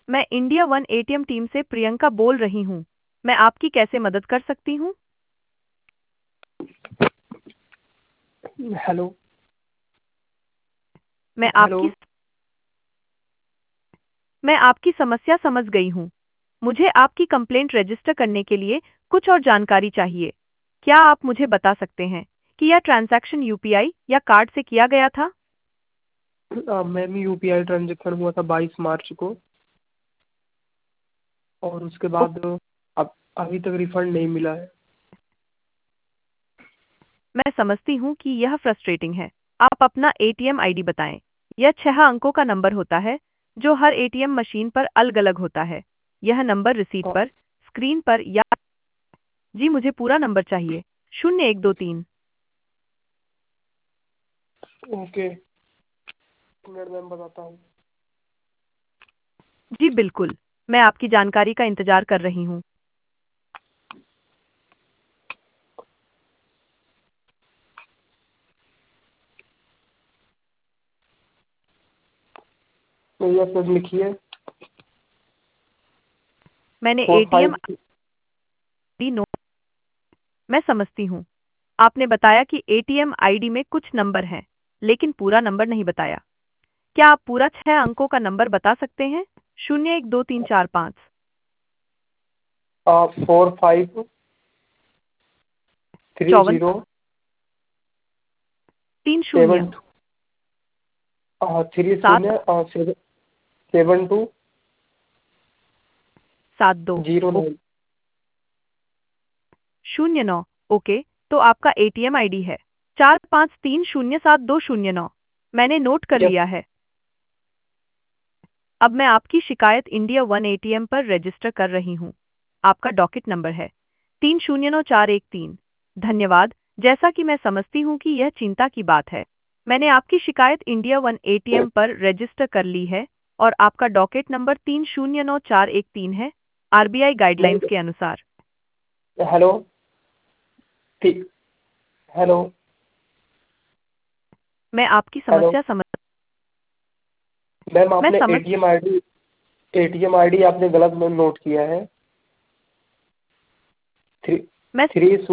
मैं India One ATM team से प्रियंका बोल रही हूँ। मैं आपकी कैसे मदद कर सकती हूँ? हेलो। मैं हेलो। आपकी मैं आपकी समस्या समझ गई हूँ। मुझे आपकी कंप्लेंट रजिस्टर करने के लिए कुछ और जानकारी चाहिए। क्या आप मुझे बता सकते हैं कि यह ट्रांजैक्शन यूपीआई या कार्ड से किया गया था? मैम यूपीआई ट्रांजेक्शन हुआ था 22 मार्च को, और उसके ओ, बाद अब अभी तक रिफंड नहीं मिला है। मैं समझती हूँ कि यह फ्रस्ट्रेटिंग है। आप अपना एटीएम आईडी बताएं। यह 6 अंकों का नंबर होता है जो हर एटीएम मशीन पर अलग-अलग होता है। यह नंबर रिसीट अ, पर, स्क्रीन पर या जी मुझे पूरा नंबर चाहिए। 0123। ओके, मिनट मैम बताता हूँ। जी बिल्कुल, मैं आपकी जानकारी का इंतजार कर रही हूँ। तो यह सब लिखिए। मैंने four ATM five ID no मैं समझती हूँ। आपने बताया कि एटीएम आईडी में कुछ नंबर हैं, लेकिन पूरा नंबर नहीं बताया। क्या आप पूरा 6 अंकों का नंबर बता सकते हैं? 012345। 54 4530 30 7 थ्री 7 शून्य 72 72 09। 09। ओके, तो आपका एटीएम आईडी है 45307209। मैंने नोट कर यस। लिया है। अब मैं आपकी शिकायत इंडिया वन एटीएम पर रजिस्टर कर रही हूँ। आपका डॉकेट नंबर है 309413। धन्यवाद। जैसा कि मैं समझती हूँ कि यह चिंता की बात है, मैंने आपकी शिकायत इंडिया वन एटीएम पर रजिस्टर कर ली है और आपका डॉकेट नंबर 309413 है। आरबीआई गाइडलाइंस नहीं। के अनुसार। हेलो। ठीक। हेलो। मैं आपकी हेलो समस्या समझ मैम, मैं आपने समझ एटीएम आईडी आपने गलत में नोट किया है। थ्री मैं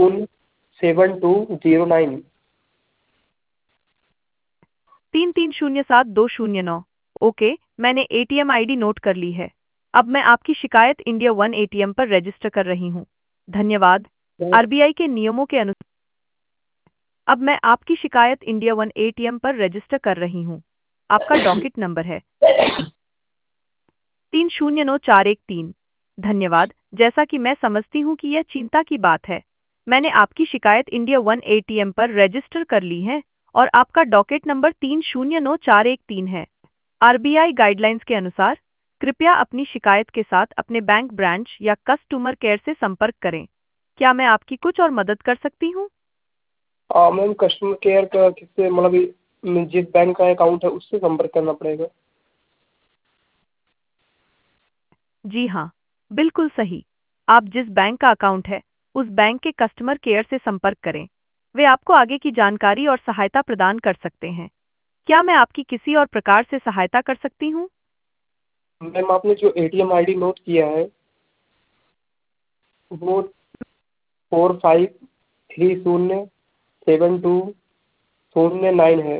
307209। 33072009। ओके, मैंने एटीएम आईडी नोट कर ली है। अब मैं आपकी शिकायत इंडिया वन एटीएम पर रजिस्टर कर रही हूँ। धन्यवाद। आरबीआई के नियमों के अनुसार अब मैं आपकी शिकायत इंडिया वन एटीएम पर रजिस्टर कर रही हूँ। आपका डॉकेट नंबर है 309413। धन्यवाद। जैसा कि मैं समझती हूँ कि यह चिंता की बात है, मैंने आपकी शिकायत इंडिया वन एटीएम पर रजिस्टर कर ली है और आपका डॉकेट नंबर 309413 है। आरबीआई गाइडलाइंस के अनुसार कृपया अपनी शिकायत के साथ अपने बैंक ब्रांच या कस्टमर केयर से संपर्क करें। क्या मैं आपकी कुछ और मदद कर सकती हूँ? मैम, कस्टमर केयर का किससे, मतलब जिस बैंक का अकाउंट है उससे संपर्क करना पड़ेगा? जी हाँ, बिल्कुल सही। आप जिस बैंक का अकाउंट है, उस बैंक के कस्टमर केयर से संपर्क करें। वे आपको आगे की जानकारी और सहायता प्रदान कर सकते हैं। क्या मैं आपकी किसी और प्रकार से सहायता कर सकती हूँ? मैम, आपने जो एटीएम आईडी नोट किया है वो 45307209 है।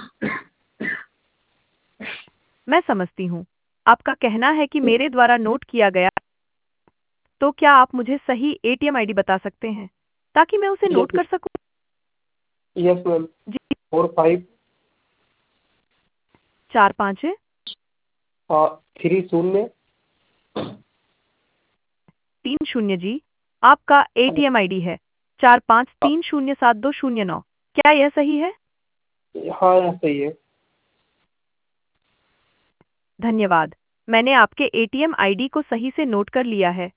मैं समझती हूँ। आपका कहना है कि मेरे द्वारा नोट किया गया, तो क्या आप मुझे सही एटीएम आईडी बता सकते हैं ताकि मैं उसे नोट यस। कर सकूं? Yes ma'am. जी, 45 45 30 30 जी। आपका एटीएम आईडी है 45307209। क्या यह सही है? हाँ, यह सही है। धन्यवाद। मैंने आपके एटीएम आईडी को सही से नोट कर लिया है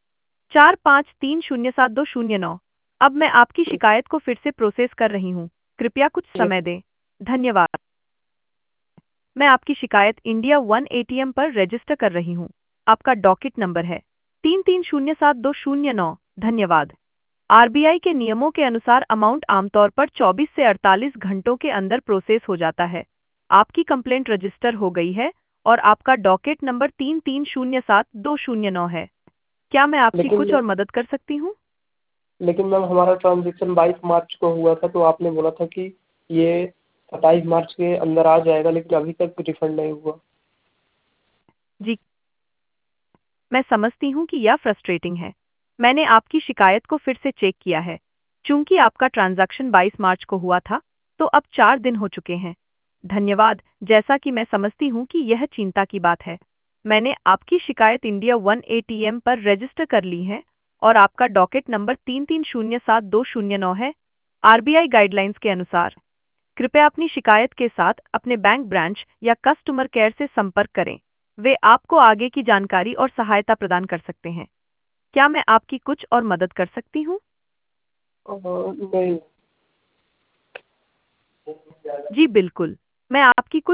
45307209। अब मैं आपकी शिकायत को फिर से प्रोसेस कर रही हूँ। कृपया कुछ यस। समय दें। धन्यवाद। मैं आपकी शिकायत इंडिया वन एटीएम पर रजिस्टर कर रही हूँ। आपका डॉकेट नंबर है 33072009। धन्यवाद। आरबीआई के नियमों के अनुसार अमाउंट आमतौर पर 24 से 48 घंटों के अंदर प्रोसेस हो जाता है। आपकी कंप्लेंट रजिस्टर हो गई है और आपका डॉकेट नंबर 3307-209 है। क्या मैं आपकी लेकिन कुछ और मदद कर सकती हूँ? लेकिन मैम हमारा ट्रांजेक्शन 22 मार्च को हुआ था, तो आपने बोला था कि ये 27 मार्च के अंदर आ जाएगा, लेकिन अभी तक रिफंड नहीं हुआ। जी, मैं समझती हूँ कि यह फ्रस्ट्रेटिंग है। मैंने आपकी शिकायत को फिर से चेक किया है। चूंकि आपका ट्रांजैक्शन 22 मार्च को हुआ था, तो अब 4 दिन हो चुके हैं। धन्यवाद। जैसा कि मैं समझती हूँ कि यह चिंता की बात है। मैंने आपकी शिकायत इंडिया वन एटीएम पर रजिस्टर कर ली है और आपका डॉकेट नंबर 3307-209 है। आरबीआई गाइडलाइंस के अनुसार कृपया अपनी शिकायत के साथ अपने बैंक ब्रांच या कस्टमर केयर से संपर्क करें। वे आपको आगे की जानकारी और सहायता प्रदान कर सकते हैं। क्या मैं आपकी कुछ और मदद कर सकती हूँ? नहीं। जी बिल्कुल। मैं आपकी कुछ